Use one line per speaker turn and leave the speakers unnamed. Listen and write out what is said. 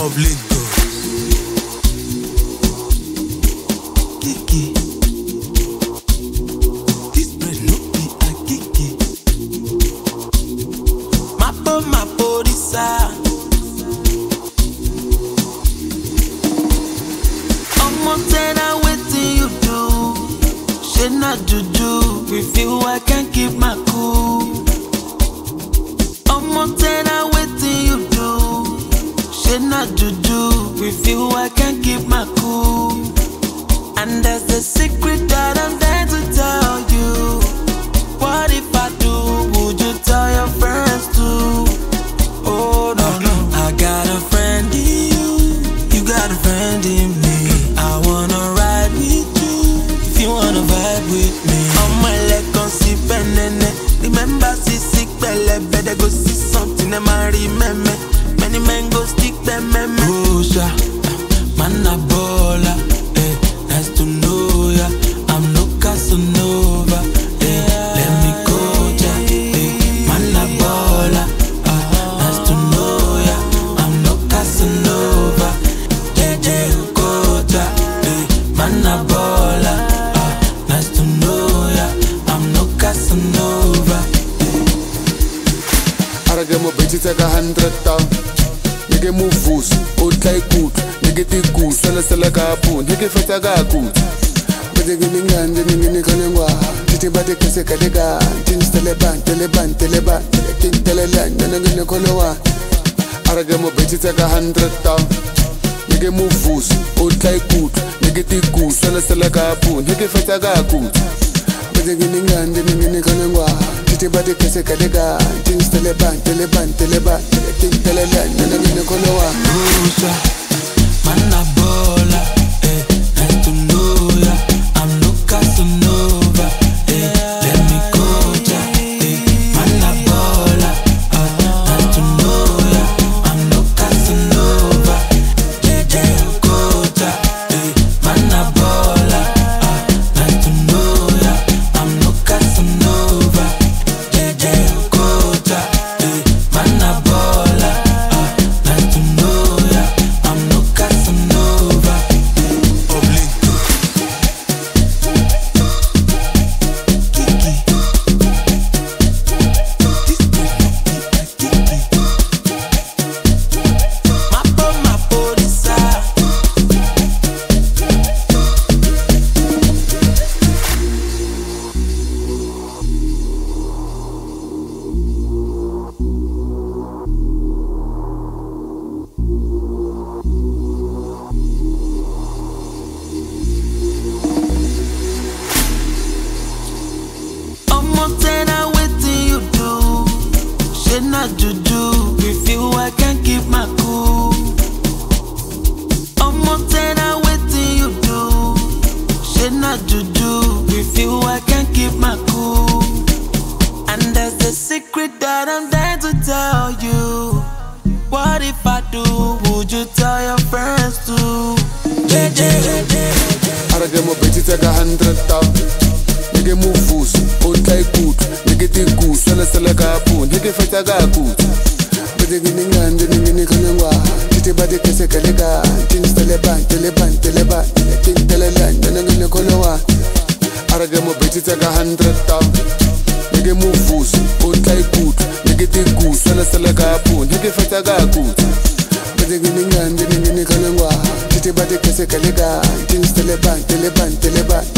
of Lagos. Kiki, this bread no be a kiki. Mapo disa. Tell her wetin you do. She not juju. With you I can't keep my cool. Tell her wetin you do. She not juju. With you I can't keep my cool. And there's a secret that I'm there to tell you. What if I do? Would you tell your friends too? Oh no, I got a friend in you. You got a friend in me. I wanna ride with you. If you wanna vibe with me. On my leg, on see penene. Remember, see sick belly. Better go see something that I remember. Many men go stick them, Rusha, man a baller. Nice to know ya. I'm no Casanova. Let me go, ja. Man a baller. Nice to know ya. I'm no Casanova. Man a baller, nice to know ya. I'm no Casanova.
Arage mo bitch take 100,000. Nigga move fools, old like good. Nigga take good, sell ka poon. Nigga feta ga good. Bade gini ngande ningini kanengwa. Titi bade kese kadega. Tins teleban. King telelan, nangini kolowa. Arage mo bitch take 100,000. Nigga move fools, old like good. Nigga take good, sell ka poon. Nigga feta ga good. Bade gini ngande ningini kanengwa. Titi bade kese kadega. Tins teleban. King telelan, nangini kolowa.
Rusha, man a baller. Nice to know ya. I'm no Casanova. Let me go, ja. Man a baller. Nice to know ya. I'm no Casanova. Go, ja. Man a baller. Nice to know ya. I'm no Casanova. Go, ja. Man a baller. Nice to know ya. I'm no Casanova. Oblique. Kiki. This bread no be a kiki. Mapo disa. Tell her wetin you do. She not juju. With you I can't keep my cool. Tell her wetin you do. She not juju. With you I can't keep my cool. And there's a secret that I'm there to tell you. What if I do? Would you tell your friends too?
Arage mo bitch take 100,000. Nigga move fools, old like good. Nigga take good, sell ka poon. Nigga feta ga good. Bade gini ngande ningini kanengwa. Titi bade kese kadega. Tins teleban. King telelan, nangini kolowa. Arage mo bitch take 100,000. Nigga move fools, old like good. Nigga take good, sell ka poon. Nigga feta ga good. Bade gini ngande ningini kanengwa. Titi bade kese kadega. Tins teleban.